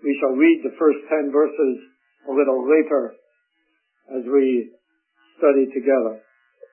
We shall read the first 10 verses a little later as we study together.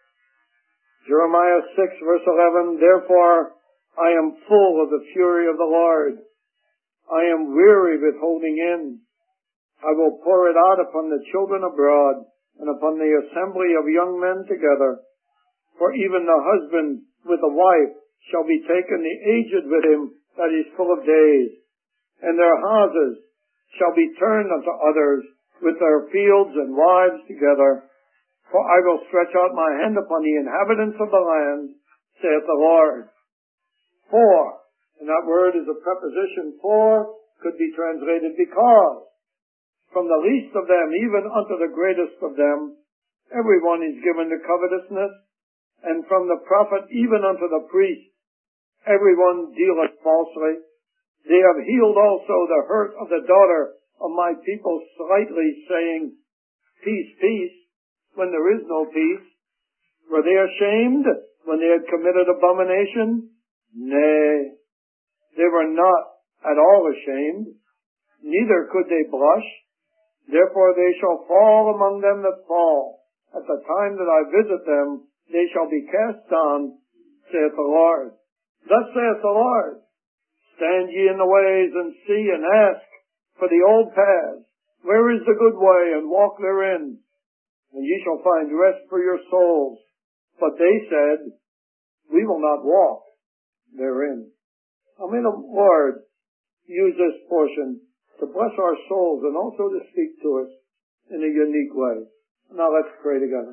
Jeremiah 6 verse 11, therefore I am full of the fury of the Lord. I am weary with holding in. I will pour it out upon the children abroad and upon the assembly of young men together. For even the husband with the wife shall be taken, the aged with him that is full of days. And their houses shall be turned unto others, with their fields and wives together. For I will stretch out my hand upon the inhabitants of the land, saith the Lord. For, and that word is a preposition, for, could be translated because. From the least of them, even unto the greatest of them, everyone is given to covetousness, and from the prophet even unto the priest, everyone dealeth falsely. They have healed also the hurt of the daughter of my people slightly, saying, peace, peace, when there is no peace. Were they ashamed when they had committed abomination? Nay, they were not at all ashamed, neither could they blush. Therefore they shall fall among them that fall. At the time that I visit them, they shall be cast down, saith the Lord. Thus saith the Lord, stand ye in the ways, and see, and ask for the old paths. Where is the good way, and walk therein? And ye shall find rest for your souls. But they said, we will not walk therein. Now may the Lord use this portion to bless our souls and also to speak to us in a unique way. Now let's pray together.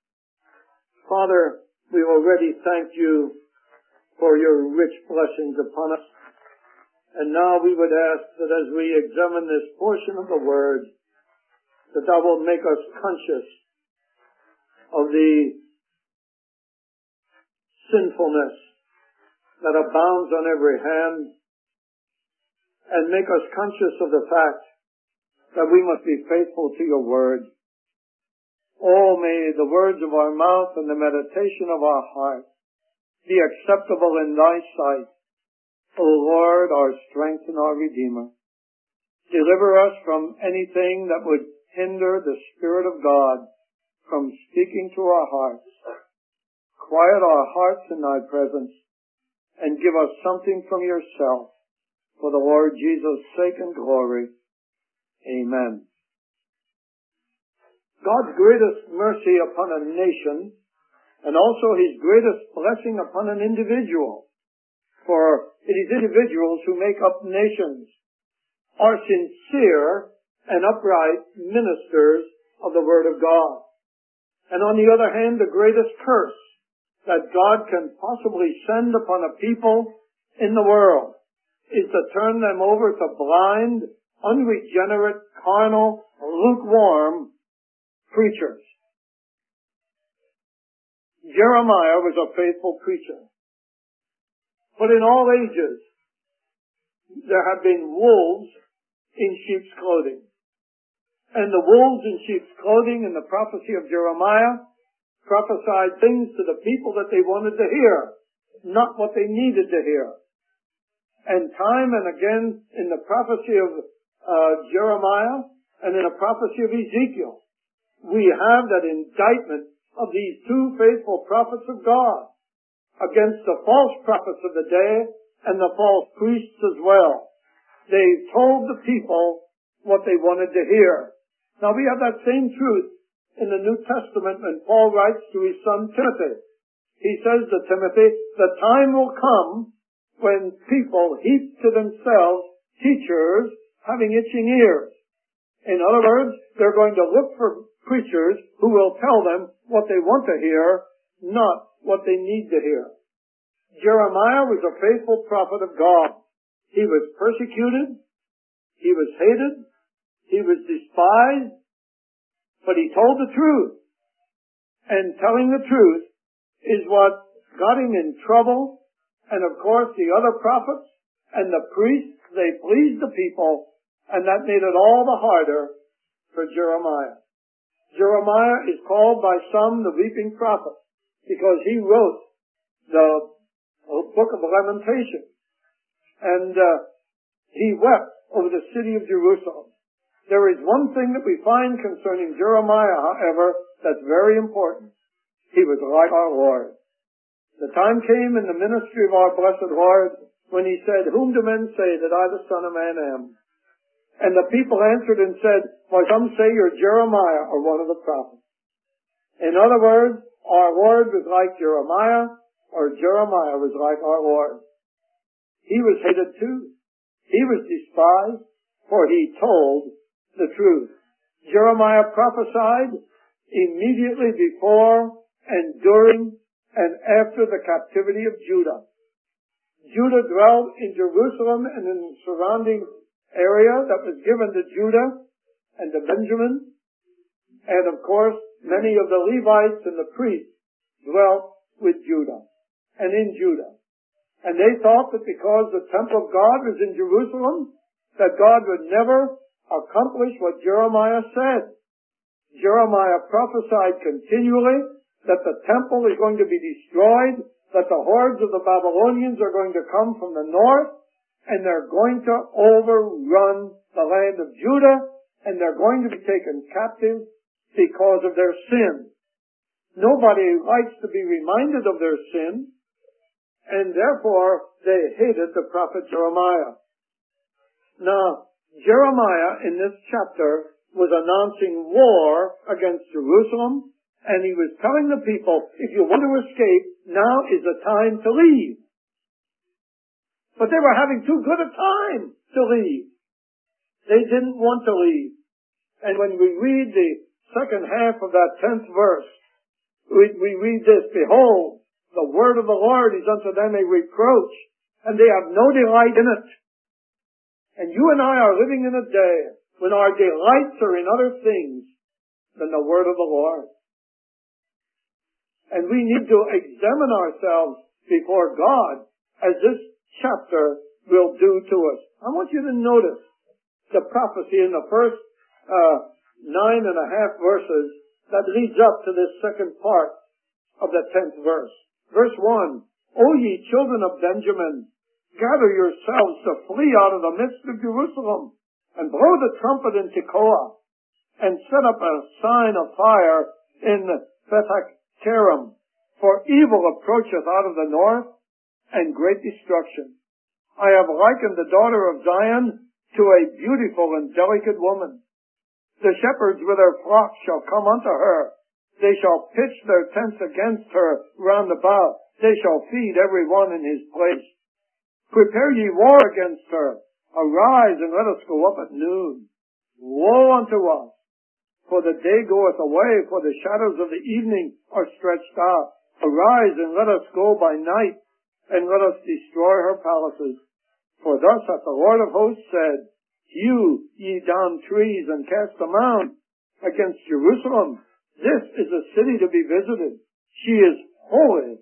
Father, we already thank you for your rich blessings upon us. And now we would ask that as we examine this portion of the Word, that thou wilt make us conscious of the sinfulness that abounds on every hand, and make us conscious of the fact that we must be faithful to your Word. Oh, may the words of our mouth and the meditation of our heart be acceptable in thy sight, O Lord, our strength and our Redeemer. Deliver us from anything that would hinder the Spirit of God from speaking to our hearts. Quiet our hearts in thy presence, and give us something from yourself, for the Lord Jesus' sake and glory. Amen. God's greatest mercy upon a nation, and also his greatest blessing upon an individual, for it is individuals who make up nations, are sincere and upright ministers of the Word of God. And on the other hand, the greatest curse that God can possibly send upon a people in the world is to turn them over to blind, unregenerate, carnal, lukewarm preachers. Jeremiah was a faithful preacher. But in all ages, there have been wolves in sheep's clothing. And the wolves in sheep's clothing in the prophecy of Jeremiah prophesied things to the people that they wanted to hear, not what they needed to hear. And time and again in the prophecy of Jeremiah and in the prophecy of Ezekiel, we have that indictment of these two faithful prophets of God against the false prophets of the day and the false priests as well. They told the people what they wanted to hear. Now we have that same truth in the New Testament when Paul writes to his son Timothy. He says to Timothy, the time will come when people heap to themselves teachers having itching ears. In other words, they're going to look for preachers who will tell them what they want to hear, not what they need to hear. Jeremiah was a faithful prophet of God. He was persecuted. He was hated. He was despised. But he told the truth. And telling the truth is what got him in trouble. And of course the other prophets and the priests, they pleased the people, and that made it all the harder for Jeremiah. Jeremiah is called by some the weeping prophet because he wrote the book of Lamentations. And he wept over the city of Jerusalem. There is one thing that we find concerning Jeremiah, however, that's very important. He was like our Lord. The time came in the ministry of our blessed Lord when he said, "Whom do men say that I, the Son of Man, am?" And the people answered and said, "Why, some say you're Jeremiah or one of the prophets." In other words, our Lord was like Jeremiah, or Jeremiah was like our Lord. He was hated too. He was despised, for he told the truth. Jeremiah prophesied immediately before and during and after the captivity of Judah. Judah dwelt in Jerusalem and in the surrounding area that was given to Judah and to Benjamin. And of course, many of the Levites and the priests dwelt with Judah and in Judah. And they thought that because the temple of God was in Jerusalem, that God would never accomplish what Jeremiah said. Jeremiah prophesied continually that the temple is going to be destroyed, that the hordes of the Babylonians are going to come from the north, and they're going to overrun the land of Judah, and they're going to be taken captive because of their sin. Nobody likes to be reminded of their sin, and therefore they hated the prophet Jeremiah. Now, Jeremiah in this chapter was announcing war against Jerusalem, and he was telling the people, if you want to escape, now is the time to leave. But they were having too good a time to leave. They didn't want to leave. And when we read the second half of that 10th verse, we read this, "Behold, the word of the Lord is unto them a reproach, and they have no delight in it." And you and I are living in a day when our delights are in other things than the word of the Lord. And we need to examine ourselves before God, as this chapter will do to us. I want you to notice the prophecy in the first 9.5 verses that leads up to this second part of the 10th verse. Verse 1, "O ye children of Benjamin, gather yourselves to flee out of the midst of Jerusalem, and blow the trumpet in Tekoa, and set up a sign of fire in Beth-Hakerem, for evil approacheth out of the north, and great destruction. I have likened the daughter of Zion to a beautiful and delicate woman. The shepherds with their flocks shall come unto her. They shall pitch their tents against her round about. They shall feed every one in his place. Prepare ye war against her. Arise and let us go up at noon. Woe unto us! For the day goeth away, for the shadows of the evening are stretched out. Arise and let us go by night, and let us destroy her palaces. For thus hath the Lord of hosts said, Hew ye down trees and cast a mound against Jerusalem. This is a city to be visited. She is holy.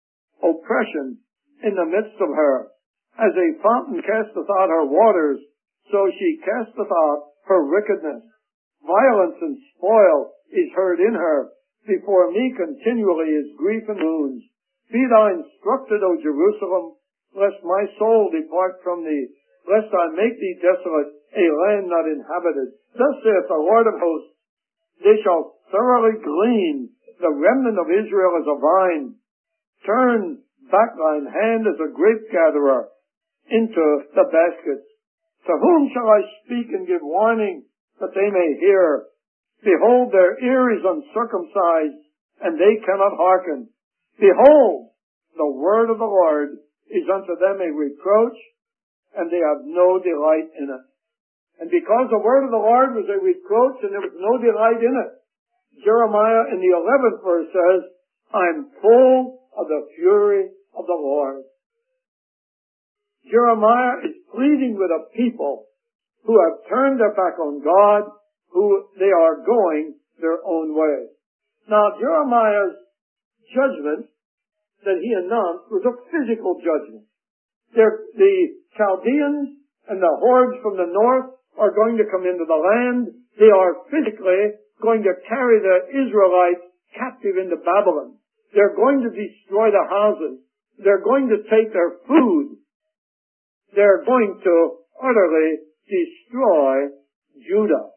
Oppression in the midst of her. As a fountain casteth out her waters, so she casteth out her wickedness. Violence and spoil is heard in her. Before me continually is grief and wounds. Be thou instructed, O Jerusalem, lest my soul depart from thee, lest I make thee desolate, a land not inhabited. Thus saith the Lord of hosts, they shall thoroughly glean, the remnant of Israel as a vine. Turn back thine hand as a grape gatherer into the baskets. To whom shall I speak and give warning, that they may hear? Behold, their ear is uncircumcised, and they cannot hearken. Behold, the word of the Lord is unto them a reproach, and they have no delight in it. And because the word of the Lord was a reproach and there was no delight in it, Jeremiah in the 11th verse says, I'm full of the fury of the Lord. Jeremiah is pleading with a people who have turned their back on God, who they are going their own way. Now, Jeremiah's judgment that he announced was a physical judgment. The Chaldeans and the hordes from the north are going to come into the land. They are physically going to carry the Israelites captive into Babylon. They're going to destroy the houses. They're going to take their food. They're going to utterly destroy Judah.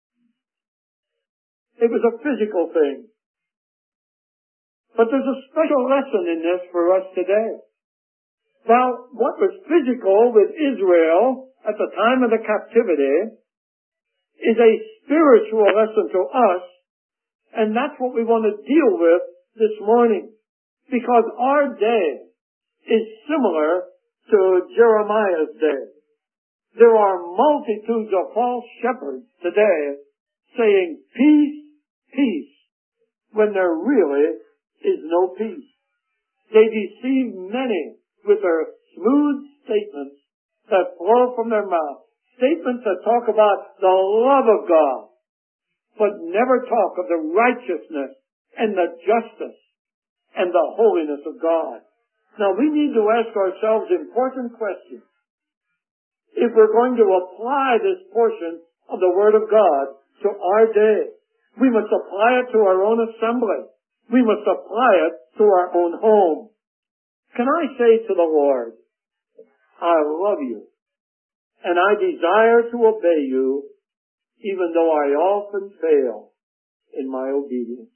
It was a physical thing. But there's a special lesson in this for us today. Now, what was physical with Israel at the time of the captivity is a spiritual lesson to us, and that's what we want to deal with this morning. Because our day is similar to Jeremiah's day. There are multitudes of false shepherds today saying, peace, peace, when there really is no peace. They deceive many with their smooth statements that flow from their mouth. Statements that talk about the love of God, but never talk of the righteousness and the justice and the holiness of God. Now we need to ask ourselves important questions. If we're going to apply this portion of the Word of God to our day, we must apply it to our own assembly. We must apply it to our own home. Can I say to the Lord, I love you, and I desire to obey you, even though I often fail in my obedience?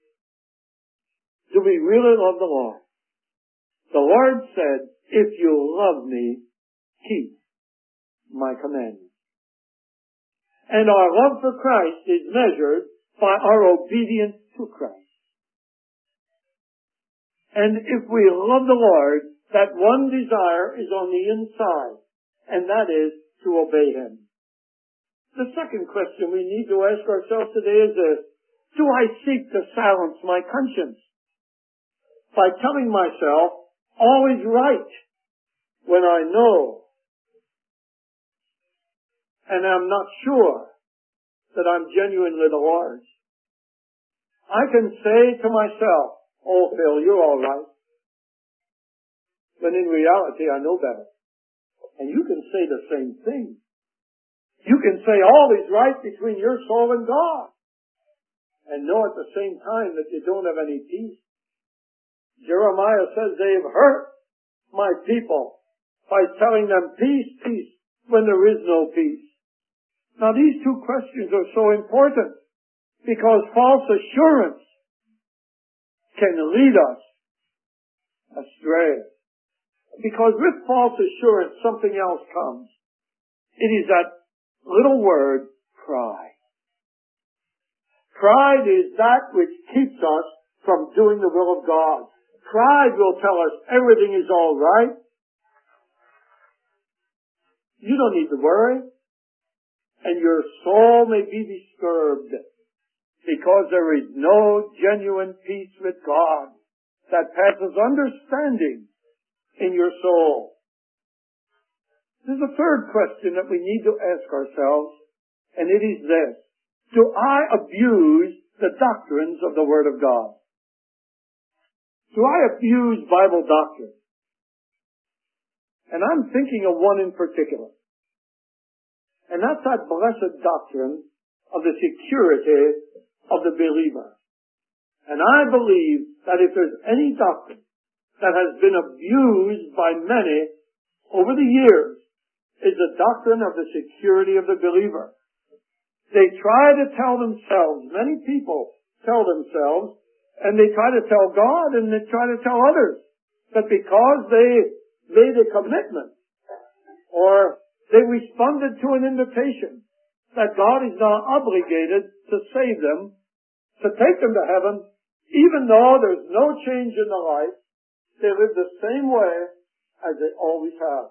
Do we really love the Lord? The Lord said, if you love me, keep my commandments. And our love for Christ is measured by our obedience to Christ. And if we love the Lord, that one desire is on the inside, and that is to obey Him. The second question we need to ask ourselves today is this: do I seek to silence my conscience by telling myself all is right when I know and I'm not sure that I'm genuinely the Lord's? I can say to myself, oh, Phil, you're all right. When in reality, I know better. And you can say the same thing. You can say all is right between your soul and God, and know at the same time that you don't have any peace. Jeremiah says they've hurt my people by telling them peace, peace, when there is no peace. Now these two questions are so important because false assurance can lead us astray. Because with false assurance, something else comes. It is that little word, pride. Pride is that which keeps us from doing the will of God. Pride will tell us everything is all right. You don't need to worry. And your soul may be disturbed because there is no genuine peace with God that passes understanding in your soul. There's a third question that we need to ask ourselves, and it is this: do I abuse the doctrines of the Word of God? Do I abuse Bible doctrine? And I'm thinking of one in particular. And that's that blessed doctrine of the security of the believer. And I believe that if there's any doctrine that has been abused by many over the years, is the doctrine of the security of the believer. They try to tell themselves, many people tell themselves, and they try to tell God and they try to tell others, that because they made a commitment or they responded to an invitation, that God is now obligated to save them, to take them to heaven, even though there's no change in their life. They live the same way as they always have.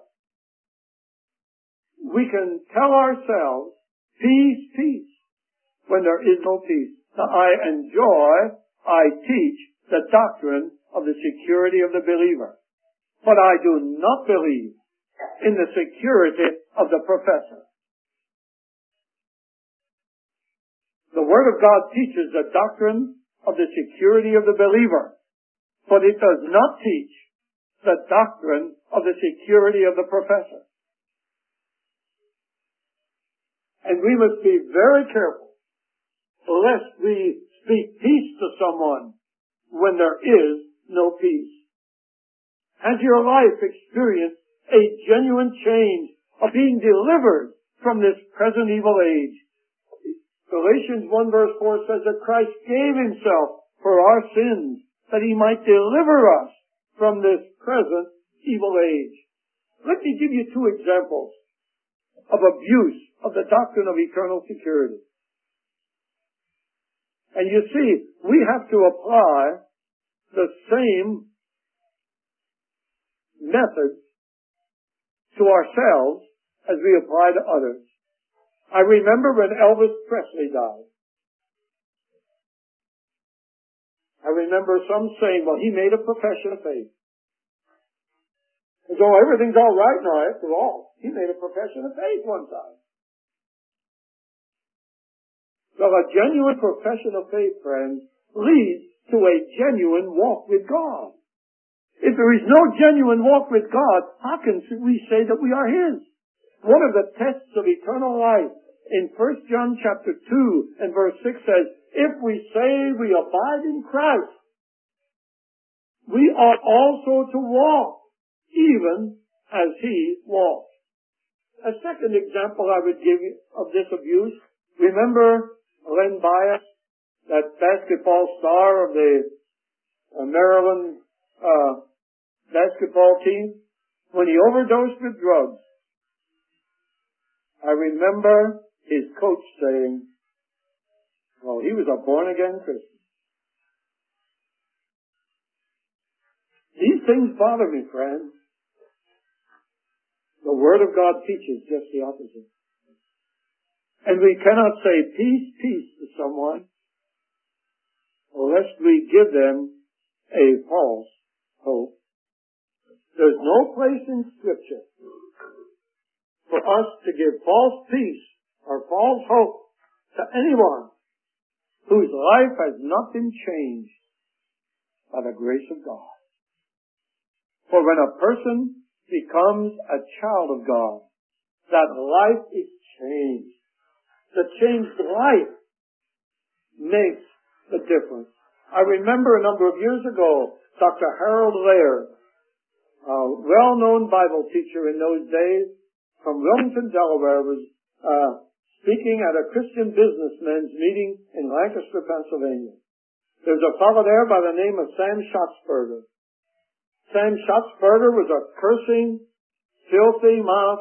We can tell ourselves, peace, peace, when there is no peace. Now, I teach the doctrine of the security of the believer. But I do not believe in the security of the professor. The Word of God teaches the doctrine of the security of the believer, but it does not teach the doctrine of the security of the professor. And we must be very careful lest we speak peace to someone when there is no peace. Has your life experienced a genuine change of being delivered from this present evil age. Galatians 1 verse 4 says that Christ gave himself for our sins, that he might deliver us from this present evil age. Let me give you two examples of abuse of the doctrine of eternal security. And you see, we have to apply the same methods to ourselves as we apply to others. I remember when Elvis Presley died. I remember some saying, well, he made a profession of faith. As though everything's all right now after all. He made a profession of faith one time. Well, a genuine profession of faith, friends, leads to a genuine walk with God. If there is no genuine walk with God, how can we say that we are His? One of the tests of eternal life in 1 John chapter 2 and verse 6 says, if we say we abide in Christ, we ought also to walk, even as He walked. A second example I would give you of this abuse, remember Len Bias, that basketball star of the Maryland basketball team? When he overdosed with drugs, I remember his coach saying, well, he was a born-again Christian. These things bother me, friends. The Word of God teaches just the opposite. And we cannot say peace, peace to someone lest we give them a false hope. There's no place in Scripture for us to give false peace or false hope to anyone whose life has not been changed by the grace of God. For when a person becomes a child of God, that life is changed. The changed life makes the difference. I remember a number of years ago, Dr. Harold Laird, a well-known Bible teacher in those days from Wilmington, Delaware, was speaking at a Christian businessmen's meeting in Lancaster, Pennsylvania. There's a fellow there by the name of Sam Schatzberger. Sam Schatzberger was a cursing, filthy mouth,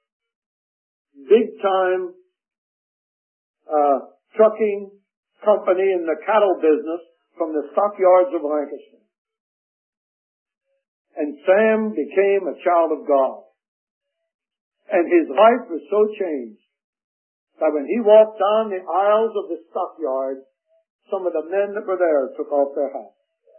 big-time trucking company in the cattle business from the stockyards of Lancaster. And Sam became a child of God. And his life was so changed that when he walked down the aisles of the stockyards, some of the men that were there took off their hats.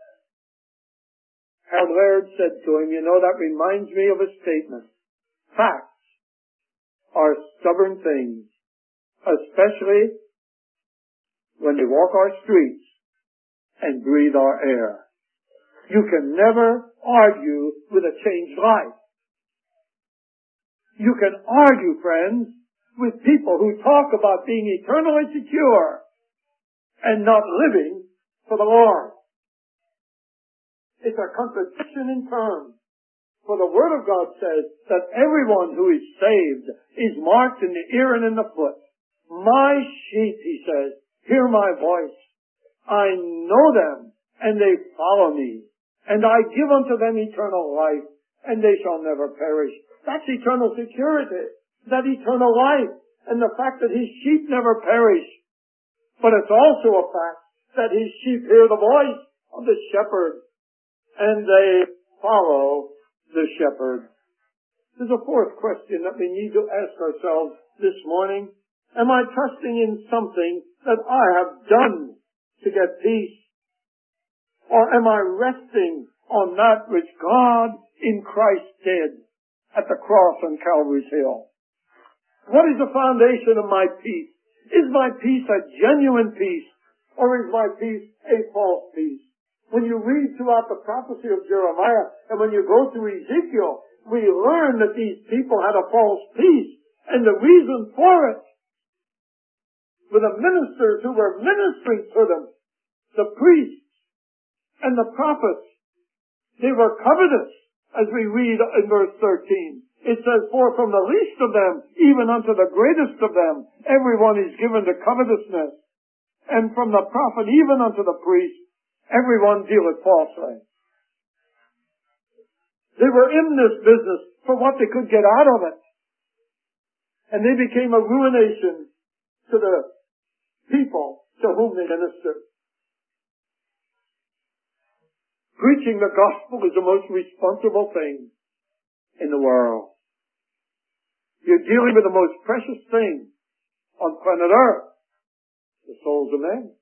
Harold Laird said to him, you know, that reminds me of a statement. Facts are stubborn things, especially when they walk our streets and breathe our air. You can never argue with a changed life. You can argue, friends, with people who talk about being eternally secure and not living for the Lord. It's a contradiction in terms. For the Word of God says that everyone who is saved is marked in the ear and in the foot. My sheep, He says, hear my voice. I know them, and they follow me. And I give unto them eternal life, and they shall never perish. That's eternal security. That eternal life. And the fact that His sheep never perish. But it's also a fact that His sheep hear the voice of the shepherd, and they follow the shepherd. There's a fourth question that we need to ask ourselves this morning. Am I trusting in something that I have done to get peace? Or am I resting on that which God in Christ did at the cross on Calvary's Hill? What is the foundation of my peace? Is my peace a genuine peace, or is my peace a false peace? When you read throughout the prophecy of Jeremiah, and when you go through Ezekiel, we learn that these people had a false peace, and the reason for it were the ministers who were ministering to them, the priests and the prophets. They were covetous, as we read in verse 13. It says, for from the least of them, even unto the greatest of them, everyone is given to covetousness. And from the prophet even unto the priest, everyone dealeth falsely. They were in this business for what they could get out of it. And they became a ruination to the people to whom they ministered. Preaching the gospel is the most responsible thing in the world. You're dealing with the most precious thing on planet Earth, the souls of men.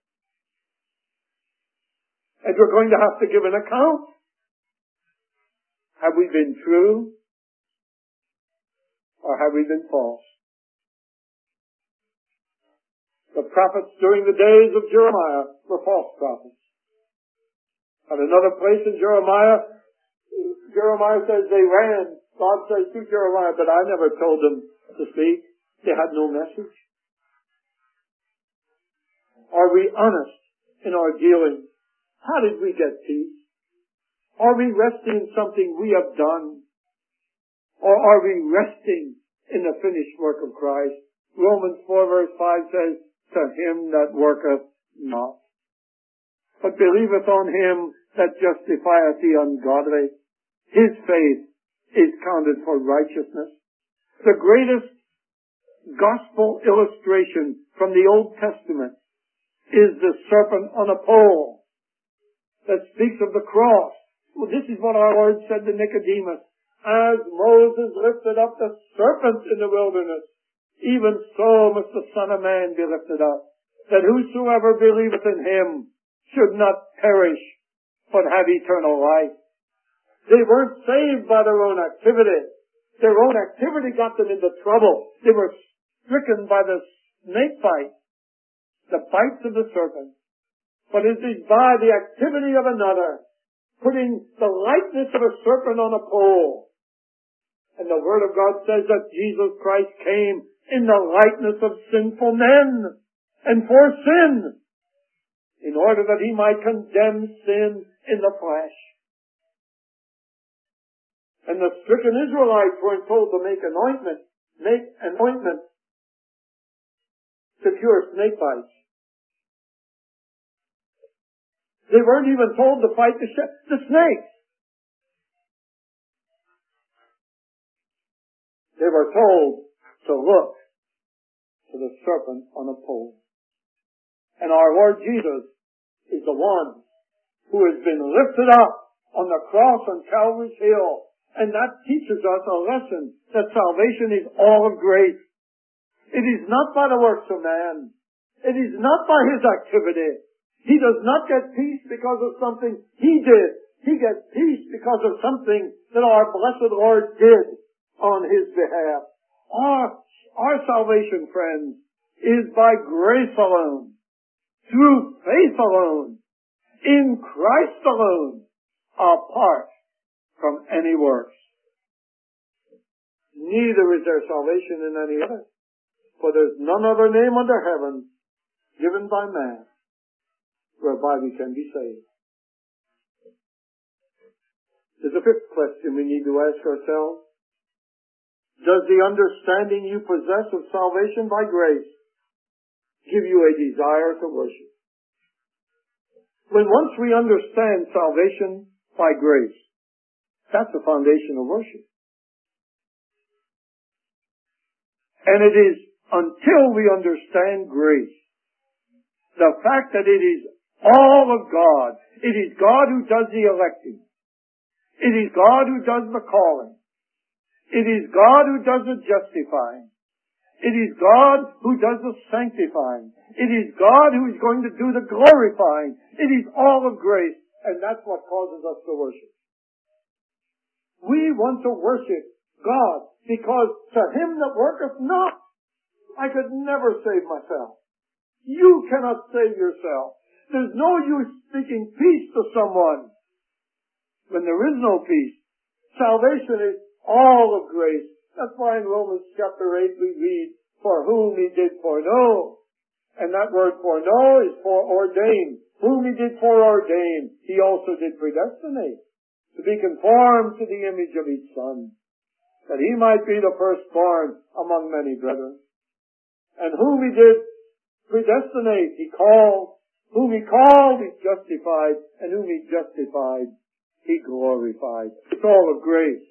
And we're going to have to give an account. Have we been true? Or have we been false? The prophets during the days of Jeremiah were false prophets. At another place in Jeremiah says they ran. God says to Jeremiah, but I never told them to speak. They had no message. Are we honest in our dealing? How did we get peace? Are we resting in something we have done? Or are we resting in the finished work of Christ? Romans 4 verse 5 says, to him that worketh not, but believeth on him that justifieth the ungodly, his faith is counted for righteousness. The greatest gospel illustration from the Old Testament is the serpent on a pole that speaks of the cross. Well, this is what our Lord said to Nicodemus. As Moses lifted up the serpent in the wilderness, even so must the Son of Man be lifted up, that whosoever believeth in him should not perish, but have eternal life. They weren't saved by their own activity. Their own activity got them into trouble. They were stricken by the snake bite, the bites of the serpent. But it is by the activity of another, putting the likeness of a serpent on a pole. And the Word of God says that Jesus Christ came in the likeness of sinful men and for sin, in order that he might condemn sin in the flesh. And the stricken Israelites weren't told to make an ointment to cure snake bites. They weren't even told to fight the snakes. They were told to look to the serpent on a pole. And our Lord Jesus is the one who has been lifted up on the cross on Calvary's Hill. And that teaches us a lesson that salvation is all of grace. It is not by the works of man. It is not by his activity. He does not get peace because of something he did. He gets peace because of something that our blessed Lord did on his behalf. Our salvation, friends, is by grace alone, through faith alone, in Christ alone, apart from any works. Neither is there salvation in any other, for there's none other name under heaven given by man whereby we can be saved. There's a fifth question we need to ask ourselves. Does the understanding you possess of salvation by grace give you a desire to worship? When once we understand salvation by grace, that's the foundation of worship. And it is until we understand grace, the fact that it is all of God, it is God who does the electing, it is God who does the calling, it is God who does the justifying, it is God who does the sanctifying, it is God who is going to do the glorifying, it is all of grace, and that's what causes us to worship. We want to worship God because to him that worketh not, I could never save myself. You cannot save yourself. There's no use speaking peace to someone when there is no peace. Salvation is all of grace. That's why in Romans chapter 8 we read, for whom he did foreknow. And that word foreknow is foreordain. Whom he did foreordain, he also did predestinate to be conformed to the image of his Son. that he might be the firstborn among many brethren. And whom he did predestinate, he called. Whom he called, he justified. And whom he justified, he glorified. It's all of grace.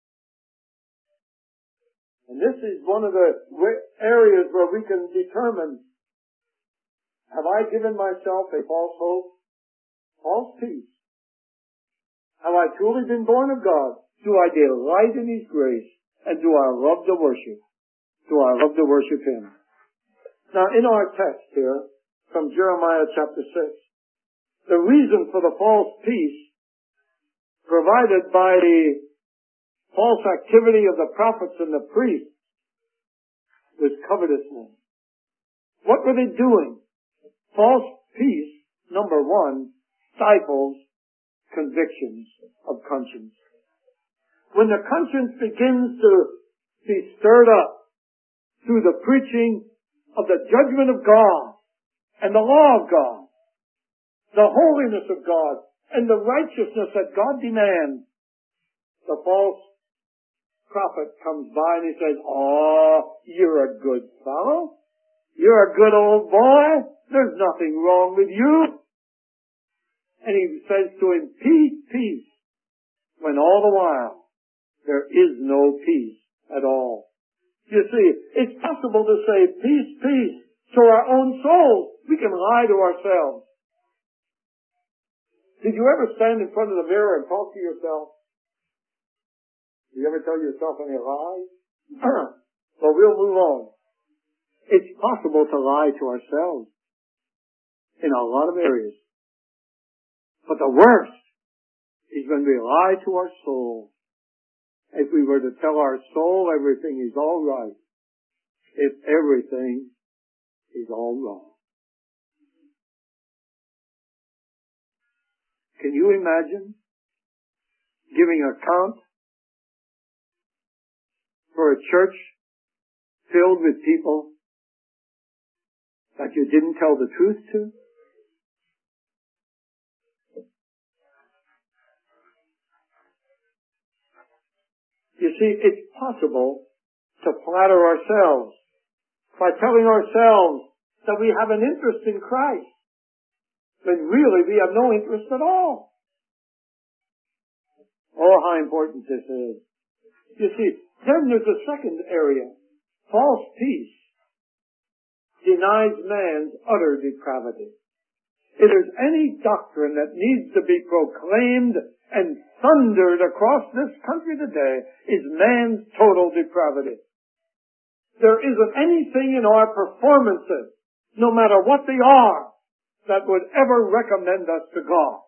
And this is one of the areas where we can determine, have I given myself a false hope? False peace? Have I truly been born of God? Do I delight in His grace? And do I love to worship? Do I love to worship Him? Now, in our text here, from Jeremiah chapter 6, the reason for the false peace provided by the false activity of the prophets and the priests was covetousness. What were they doing? False peace, number one, stifles convictions of conscience. When the conscience begins to be stirred up through the preaching of the judgment of God and the law of God, the holiness of God, and the righteousness that God demands, the false prophet comes by and he says, "Oh, you're a good fellow. You're a good old boy. There's nothing wrong with you." And he says to him, "Peace, peace," when all the while there is no peace at all. You see, it's possible to say peace, peace to our own souls. We can lie to ourselves. Did you ever stand in front of the mirror and talk to yourself? Do you ever tell yourself any lies? Well, we'll move on. It's possible to lie to ourselves in a lot of areas. But the worst is when we lie to our soul. If we were to tell our soul everything is all right, if everything is all wrong. Can you imagine giving account for a church filled with people that you didn't tell the truth to? You see, it's possible to flatter ourselves by telling ourselves that we have an interest in Christ, when really we have no interest at all. Oh, how important this is. You see, then there's a second area. False peace denies man's utter depravity. If there's any doctrine that needs to be proclaimed and thundered across this country today, is man's total depravity. There isn't anything in our performances, no matter what they are, that would ever recommend us to God.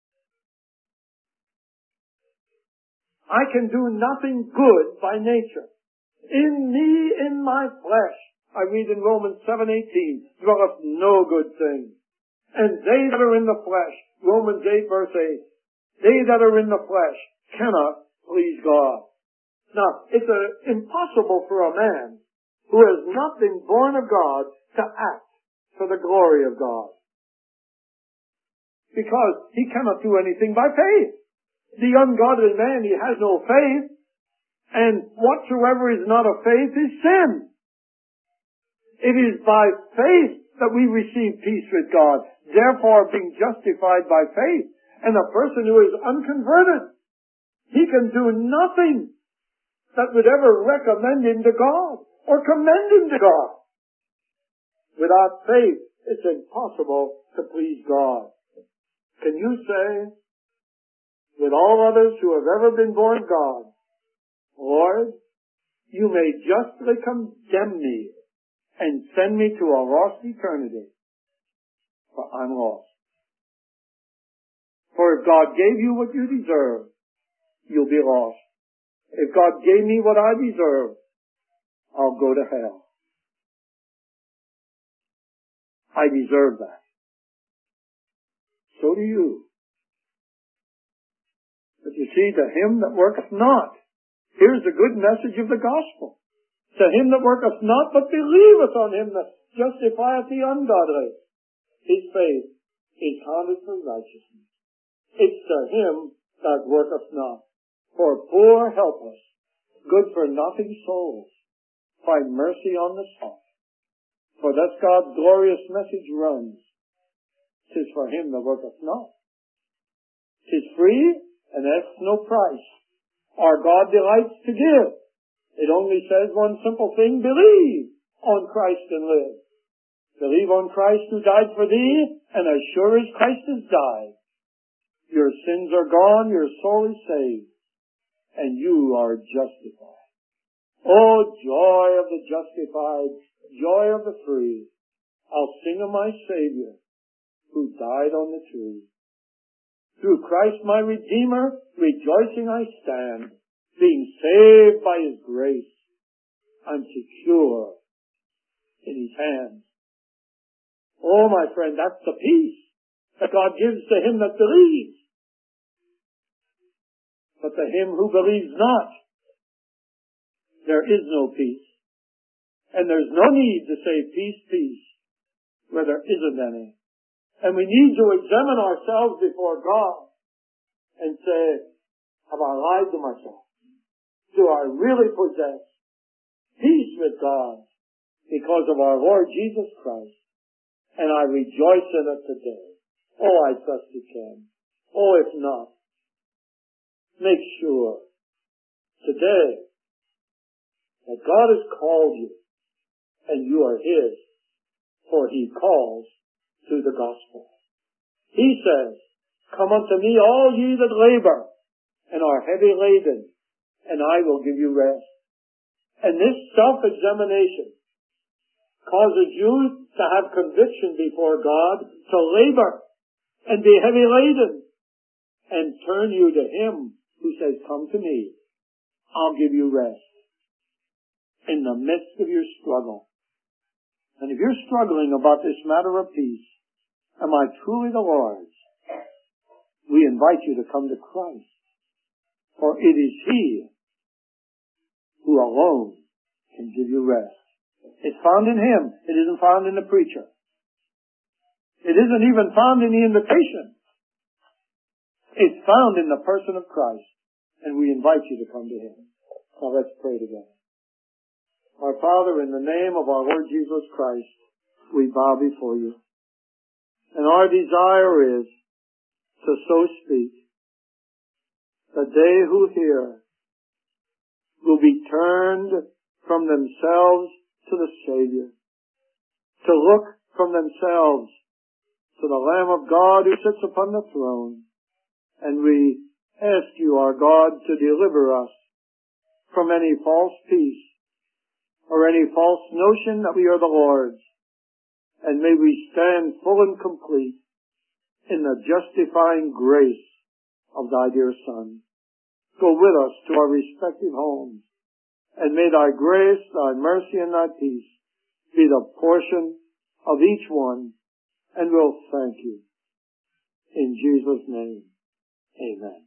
I can do nothing good by nature. In me, in my flesh, I read in Romans 7:18, dwelleth no good thing. And they that are in the flesh, Romans 8 verse 8, they that are in the flesh cannot please God. Now, it's impossible for a man who has not been born of God to act for the glory of God. Because he cannot do anything by faith. The ungodly man, he has no faith, and whatsoever is not of faith is sin. It is by faith that we receive peace with God, therefore being justified by faith. And a person who is unconverted, he can do nothing that would ever recommend him to God or commend him to God. Without faith, it's impossible to please God. Can you say, with all others who have ever been born of God, Lord, you may justly condemn me and send me to a lost eternity, for I'm lost. For if God gave you what you deserve, you'll be lost. If God gave me what I deserve, I'll go to hell. I deserve that. So do you. But you see, to him that worketh not, here's the good message of the gospel. To him that worketh not, but believeth on him that justifieth the ungodly, his faith is counted for righteousness. It's to him that worketh not. For poor, helpless, good-for-nothing souls find mercy on the spot. For thus God's glorious message runs. 'Tis for him that worketh not. 'Tis free and asks no price. Our God delights to give. It only says one simple thing: believe on Christ and live. Believe on Christ who died for thee, and as sure as Christ has died, your sins are gone, your soul is saved, and you are justified. Oh, joy of the justified, joy of the free. I'll sing of my Savior who died on the tree. Through Christ my Redeemer, rejoicing I stand, being saved by His grace. I'm secure in His hands. Oh, my friend, that's the peace that God gives to him that believes. But to him who believes not, there is no peace. And there's no need to say peace, peace, where there isn't any. And we need to examine ourselves before God and say, have I lied to myself? Do I really possess peace with God because of our Lord Jesus Christ? And I rejoice in it today. Oh, I trust you can. Oh, if not, make sure today that God has called you and you are His, for He calls through the gospel. He says, come unto me all ye that labor and are heavy laden, and I will give you rest. And this self-examination causes you to have conviction before God, to labor and be heavy laden, and turn you to Him who says, come to me, I'll give you rest in the midst of your struggle. And if you're struggling about this matter of peace, am I truly the Lord's? We invite you to come to Christ, for it is He who alone can give you rest. It's found in Him. It isn't found in the preacher. It isn't even found in the invitation. It's found in the person of Christ, and we invite you to come to Him. Now let's pray together. Our Father, in the name of our Lord Jesus Christ, we bow before you. And our desire is to so speak that they who hear will be turned from themselves to the Savior, to look from themselves to the Lamb of God who sits upon the throne. And we ask you, our God, to deliver us from any false peace or any false notion that we are the Lord's. And may we stand full and complete in the justifying grace of thy dear Son. Go with us to our respective homes, and may thy grace, thy mercy, and thy peace be the portion of each one, and we'll thank you. In Jesus' name, amen.